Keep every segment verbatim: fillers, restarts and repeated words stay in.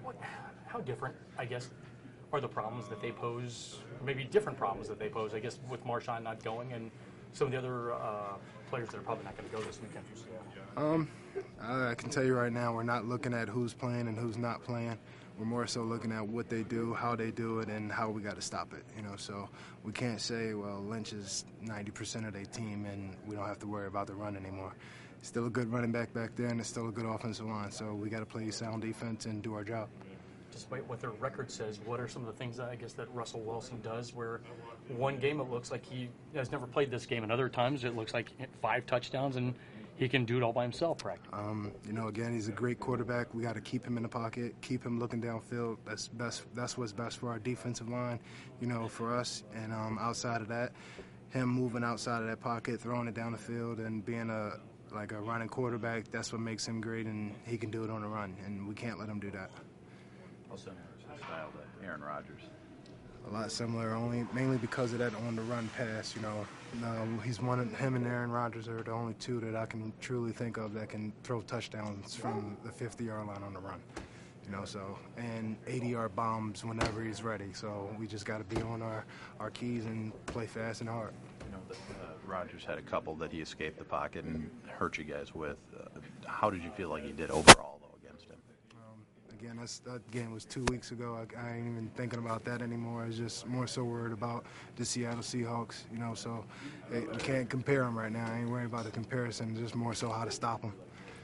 what, how different, I guess, are the problems that they pose, maybe different problems that they pose, I guess, with Marshawn not going and some of the other uh, players that are probably not going to go this weekend for Seattle? Um, I can tell you right now, we're not looking at who's playing and who's not playing. We're more so looking at what they do, how they do it, and how we got to stop it. You know, so we can't say, well, Lynch is ninety percent of their team, and we don't have to worry about the run anymore. Still a good running back back there, and it's still a good offensive line. So we got to play sound defense and do our job. Despite what their record says, what are some of the things that I guess that Russell Wilson does where one game it looks like he has never played this game, and other times it looks like five touchdowns and he can do it all by himself practically? Um, you know, again, he's a great quarterback. We got to keep him in the pocket, keep him looking downfield. That's best. That's what's best for our defensive line, you know, for us. And um, outside of that, him moving outside of that pocket, throwing it down the field, and being a like a running quarterback, that's what makes him great, and he can do it on the run, and we can't let him do that. How similar is his style to Aaron Rodgers? A lot similar, only mainly because of that on the run pass. You know, um, he's one. Of, him and Aaron Rodgers are the only two that I can truly think of that can throw touchdowns from the fifty-yard line on the run. You know, so and eighty-yard bombs whenever he's ready. So we just got to be on our, our keys and play fast and hard. You know, the, uh, Rodgers had a couple that he escaped the pocket and hurt you guys with. Uh, how did you feel like he did overall, though, against him? Again, that's, that game was two weeks ago. I, I ain't even thinking about that anymore. I was just more so worried about the Seattle Seahawks, you know, so it, we can't compare them right now. I ain't worried about the comparison, just more so how to stop them.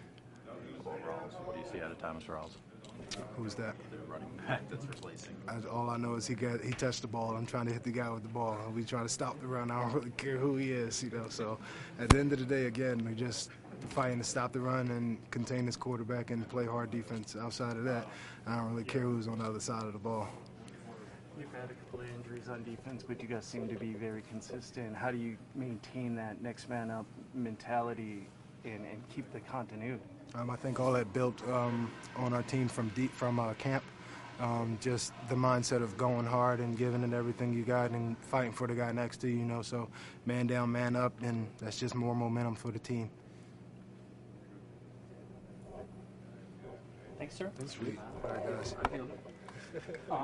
Rawls, what do you see out of Thomas Rawls? Who's that? The running back that's replacing. I, all I know is he got he touched the ball. I'm trying to hit the guy with the ball. We trying to stop the run. I don't really care who he is, you know. So at the end of the day, again, we just fighting to stop the run and contain this quarterback and play hard defense. Outside of that, I don't really care who's on the other side of the ball. You've had a couple of injuries on defense, but you guys seem to be very consistent. How do you maintain that next man up mentality and, and keep the continuity? Um, I think all that built um, on our team from deep from uh, camp. Um, just the mindset of going hard and giving it everything you got and fighting for the guy next to you, you know. So man down, man up, and that's just more momentum for the team. Thanks, sir. Sweet. All right, guys.